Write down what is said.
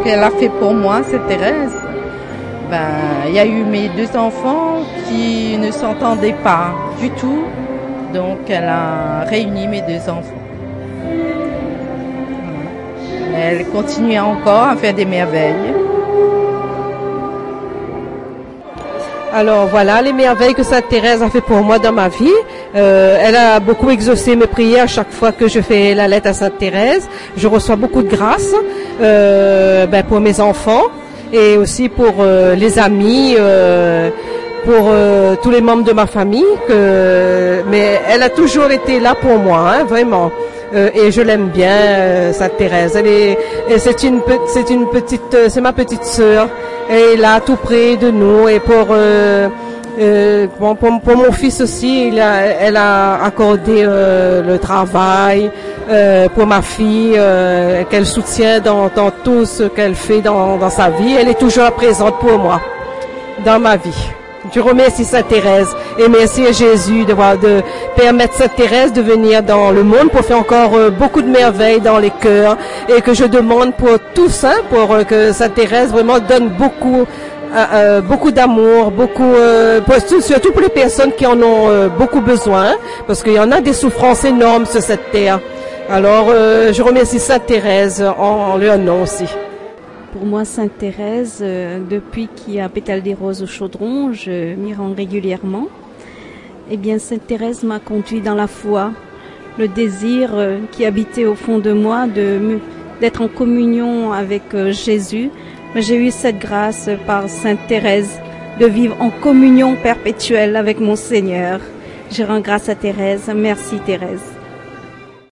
qu'elle a fait pour moi, cette Thérèse. Il y a eu mes 2 enfants qui ne s'entendaient pas du tout, donc elle a réuni mes 2 enfants. Elle continue encore à faire des merveilles. Alors voilà les merveilles que Sainte Thérèse a fait pour moi dans ma vie. Elle a beaucoup exaucé mes prières à chaque fois que je fais la lettre à Sainte Thérèse. Je reçois beaucoup de grâce pour mes enfants et aussi pour les amis, pour tous les membres de ma famille. Mais elle a toujours été là pour moi, hein, vraiment. Et je l'aime bien, Sainte Thérèse. C'est ma petite sœur. Elle est là, tout près de nous. Et pour mon fils aussi, elle a accordé le travail pour ma fille, qu'elle soutient dans tout ce qu'elle fait dans sa vie. Elle est toujours présente pour moi, dans ma vie. Je remercie Sainte Thérèse et merci à Jésus de permettre Sainte Thérèse de venir dans le monde pour faire encore beaucoup de merveilles dans les cœurs et que je demande pour tous, hein, pour que Sainte Thérèse vraiment donne beaucoup d'amour, surtout pour les personnes qui en ont beaucoup besoin, parce qu'il y en a des souffrances énormes sur cette terre. Alors je remercie Sainte Thérèse en leur nom aussi. Pour moi, Sainte Thérèse, depuis qu'il y a Pétale des Roses au Chaudron, je m'y rends régulièrement. Eh bien, Sainte Thérèse m'a conduit dans la foi, le désir qui habitait au fond de moi d'être en communion avec Jésus. J'ai eu cette grâce par Sainte Thérèse de vivre en communion perpétuelle avec mon Seigneur. Je rends grâce à Thérèse. Merci Thérèse.